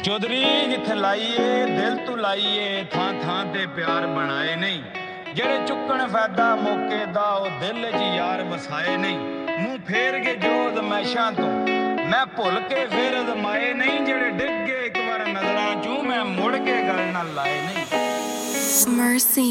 ਚੌਧਰੀ ਜਿੱਥੇ ਲਾਈਏ ਦਿਲ ਤੂੰ ਲਾਈਏ ਥਾਂ ਥਾਂ ਤੇ ਪਿਆਰ ਬਣਾਏ ਨਹੀਂ ਜਿਹੜੇ ਚੁੱਕਣ ਫਾਇਦਾ ਮੌਕੇ ਦਾ ਉਹ ਦਿਲ 'ਚ ਯਾਰ ਵਸਾਏ ਨਹੀਂ ਮੂੰਹ ਫੇਰ ਕੇ ਜੋ ਦਮੈਸ਼ਾਂ ਤੋਂ ਮੈਂ ਭੁੱਲ ਕੇ ਫੇਰ ਅਜ਼ਮਾਏ ਨਹੀਂ ਜਿਹੜੇ ਡਿੱਗ ਗਏ ਇੱਕ ਵਾਰ ਨਜ਼ਰਾਂ 'ਚੋਂ ਮੈਂ ਮੁੜ ਕੇ ਗੱਲ ਨਾਲ ਲਾਏ ਨਹੀਂ। Mercy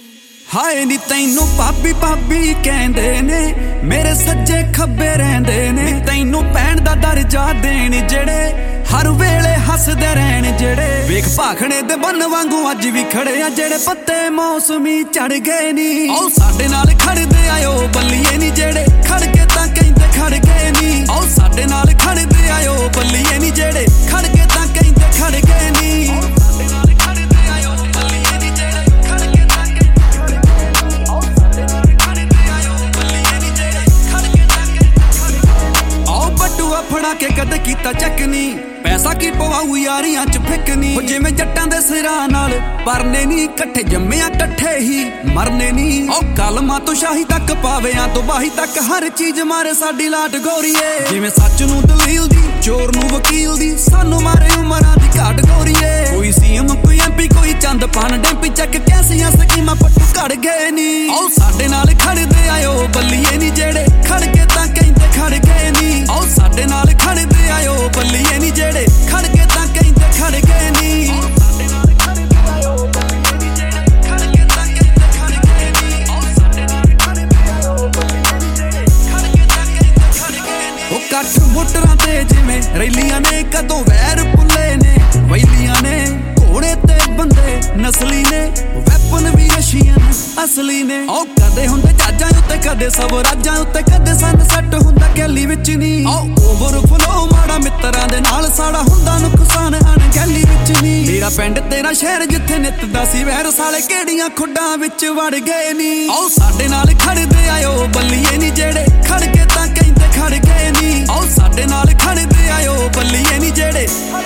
ਹਾਏ ਨੀ ਤੈਨੂੰ ਭਾਬੀ ਭਾਬੀ ਕਹਿੰਦੇ ਨੇ ਮੇਰੇ ਸੱਜੇ ਖੱਬੇ ਰਹਿੰਦੇ ਨੇ ਤੈਨੂੰ ਪੈਣ ਦਾ ਦਰਜਾ ਦੇਣ ਜਿਹੜੇ ਹਰ ਵੇਲੇ ਹੱਸਦੇ ਰਹਿਣ ਜਿਹੜੇ ਵੇਖ ਭਾਖਣੇ ਦੇ ਬੰਨ ਵਾਂਗੂ ਅੱਜ ਵੀ ਖੜੇ ਆ ਜਿਹੜੇ ਪੱਤੇ ਮੌਸਮੀ ਚੜ ਗਏ ਨੀ ਉਹ ਸਾਡੇ ਨਾਲ ਖੜਦੇ ਆਇਓ ਬੱਲੀਏ ਨੀ ਜਿਹੜੇ ਖੜ ਕੇ ਤਾਂ ਕਹਿੰਦੇ ਖੜ ਗਏ ਨੀ ਉਹ ਸਾਡੇ ਨਾਲ ਖੜਦੇ ਆਇਓ ਬੱਲੀਏ ਨੀ ਜਿਹੜੇ ਖੜ ਕੇ ਤਾਂ ਕਹਿੰਦੇ ਖੜ ਗਏ ਨੀ ਸਾਡੇ ਨਾਲ ਖੜਦੇ ਆਇਓ ਬੱਲੀਏ ਨੀ ਜਿਹੜੇ ਖੜ ਕੇ ਤਾਂ ਕਹਿੰਦੇ ਸਾਡੇ ਨਾਲ ਖੜਦੇ ਆਇਓ ਬੱਲੀਏ ਨੀ ਜਿਹੜੇ ਖੜ ਕੇ ਤਾਂ ਕਹਿੰਦੇ ਖੜ ਗਏ ਆਓ ਬਟੂਆ ਫੜਾ ਕੇ ਕਦੇ ਕੀਤਾ ਚੱਕ ਨੀ ਪੈਸਾ ਕੀ ਪਵਾਉ ਯਾਰੀਆਂ ਚ ਫਿੱਕਨੀ ਜਿਵੇਂ ਜੱਟਾਂ ਦੇ ਸਿਰਾਂ ਨਾਲ ਪਰਨੇ ਨੀ ਇਕੱਠੇ ਜੰਮਿਆ ਇਕੱਠੇ ਹੀ ਮਰਨੇ ਨੀ ਉਹ ਕਲਮਾਂ ਤੋਂ ਸ਼ਾਹੀ ਤੱਕ ਪਾਵਿਆਂ ਤੋਂ ਬਾਹੀ ਤੱਕ ਹਰ ਚੀਜ਼ ਮਾਰੇ ਸਾਡੀ ਲਾਟ ਗੋਰੀਏ ਜਿਵੇਂ ਸੱਚ ਨੂੰ ਦਲੀਲ ਦੀ ਚੋਰ ਨੂੰ ਵਕੀਲ ਦੀ ਸਾਨੂੰ ਮਾਰੇ ਉਮਰਾਂ ਦੀ ਘਾਟ ਗੋਰੀਏ ਕੋਈ ਸੀਐਮ ਕੋਈ ਐਮਪੀ ਕੋਈ ਚੰਦ ਪਾਨ ਡੈਂਪੀ ਚੱਕ ਕੈਸੀਆਂ ਸਕੀਮਾਂ ਪੱਟੂ ਘੜ ਗਏ ਨੀ ਉਹ ਸਾਡੇ ਨਾਲ ਖੜਦੇ ਆਇਓ ਬੱਲੀਏ ਨੀ ਜਿਹੜੇ ਖੜ ਕੇ ਤਾਂ ਕਹਿੰਦੇ ਖੜ ਗਏ ਨੀ ਉਹ ਸਾਡੇ ਨਾਲ ਖੜਦੇ ਆਇਓ ਬੱਲੀਏ ਨੀ ਜਿਹੜੇ ਖੜ ਕੇ ਤਾਂ ਕਹਿੰਦੇ ਖੜ ਗਏ ਨੀ ਸਾਡੇ ਨਾਲ ਖੜਦੇ ਆਇਓ ਬੱਲੀਏ ਨੀ ਜਿਹੜੇ ਖੜ ਕੇ ਤਾਂ ਕਹਿੰਦੇ ਖੜ ਗਏ ਨੀ ਸਾਡੇ ਨਾਲ ਖੜਦੇ ਆਇਓ ਬੱਲੀਏ ਨੀ ਜਿਹੜੇ ਖੜ ਕੇ ਤਾਂ ਕਹਿੰਦੇ ਖੜ ਗਏ ਨੀ ਉਹ ਕੱਠ ਮੋਟਰਾਂ ਤੇ ਜਿਵੇਂ ਰੈਲੀਆਂ ਨੇ ਕਦੋਂ ਵੈਰ ਪੁੱਲੇ ਨੇ ਵੈਲੀਆਂ ਨੇ ਘੋੜੇ ਤੇ ਬੰਦੇ ਨਸਲੀ ਨੇ ਵੈਪਨ ਵੀ ਰਸ਼ੀਅਨ ਅਸਲੀ ਨੇ ਉਹ ਕਦੇ ਹੁੰਦੇ ਜੱਜਾਂ ਉੱਤੇ ਕਦੇ ਸਵਰਾਜਾਂ ਉੱਤੇ ਕਦੇ ਸਨਸੈਟ ਹੁੰਦਾ ਕੈਲੀ ਵਿੱਚ ਨੀ ਓਵਰ ਫਲੋ ਮਾੜਾ ਮਿੱਤਰਾਂ ਦੇ ਨਾਲ ਸਾੜਾ ਹੁੰਦਾ ਨੁਕਸਾਨ ਅਣਗਹਿਲੀ ਵਿੱਚ ਨੀ ਮੇਰਾ ਪਿੰਡ ਤੇਰਾ ਸ਼ਹਿਰ ਜਿੱਥੇ ਨਿੱਤ ਦਾ ਸੀ ਵੈਰ ਸਾਲੇ ਕਿਹੜੀਆਂ ਖੁੱਡਾਂ ਵਿੱਚ ਵੜ ਗਏ ਨੀ ਉਹ ਸਾਡੇ ਨਾਲ ਖੜਦੇ ਆਇਓ ਬੱਲੀਏ ਨੀ ਜਿਹੜੇ ਖੜ ਕੇ ਤਾਂ ਕਹਿੰਦੇ ਖੜ ਗਏ ਨੀ ਉਹ ਸਾਡੇ ਨਾਲ ਖੜਦੇ ਆਇਓ ਬੱਲੀਏ ਨੀ ਜਿਹੜੇ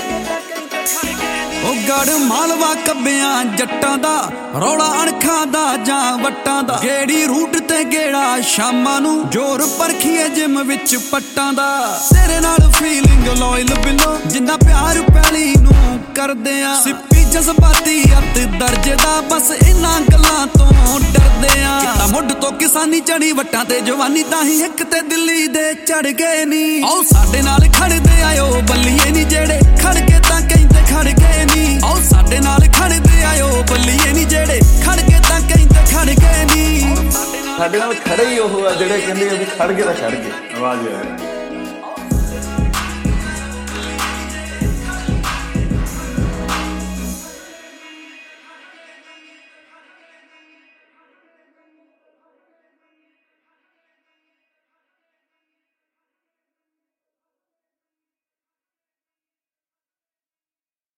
ਉਹ ਗੜ ਮਾਲਵਾ ਕੱਬਿਆਂ ਜੱਟਾਂ ਦਾ ਰੌਲਾ ਅਣਖਾਂ ਦਾ ਜਾਂ ਵੱਟਾਂ ਦਾ ਗੇੜੀ ਰੂਟ ਤੇ ਗੇੜਾ ਸ਼ਾਮਾਂ ਨੂੰ ਜੋਰ ਪਰਖੀਏ ਜਿਮ ਵਿੱਚ ਪੱਟਾਂ ਦਾ ਤੇਰੇ ਨਾਲ ਫੀਲਿੰਗ ਲੋਇਲ ਬਿਲੋ ਜਿੰਨਾ ਪਿਆਰ ਪੈਲੀ ਨੂੰ ਕਰਦੇ ਆ ਸਿੱਪੀ ਜਜ਼ਬਾਤੀ ਅੱਤ ਦਰਜੇ ਦਾ ਬਸ ਇਹਨਾਂ ਗੱਲਾਂ ਤੋਂ ਡਰਦੇ ਆ ਕਿਤਾ ਮੁੱਢ ਤੋਂ ਕਿਸਾਨੀ ਚੜੀ ਵੱਟਾਂ ਤੇ ਜਵਾਨੀ ਤਾਂ ਹੀ ਇੱਕ ਤੇ ਦਿੱਲੀ ਦੇ ਚੜ ਗਏ ਨੀ ਉਹ ਸਾਡੇ ਨਾਲ ਖੜਦੇ ਆਇਓ ਬੱਲੀਏ ਨੀ ਜਿਹੜੇ ਖੜ ਕੇ ਤਾਂ ਕਹਿੰਦੇ ਖੜ ਗਏ ਨੀ ਉਹ ਸਾਡੇ ਨਾਲ ਖੜਦੇ ਆਇਓ ਬੱਲੀਏ ਨੀ ਜਿਹੜੇ ਖੜ ਕੇ ਤਾਂ ਕਹਿੰਦੇ ਖੜ ਗਏ ਨੀ ਸਾਡੇ ਨਾਲ ਖੜੇ ਹੀ ਉਹ ਆ ਜਿਹੜੇ ਕਹਿੰਦੇ ਆ ਵੀ ਖੜ ਗਏ ਤਾਂ ਖੜ ਗਏ। ਆਵਾਜ਼ ਆ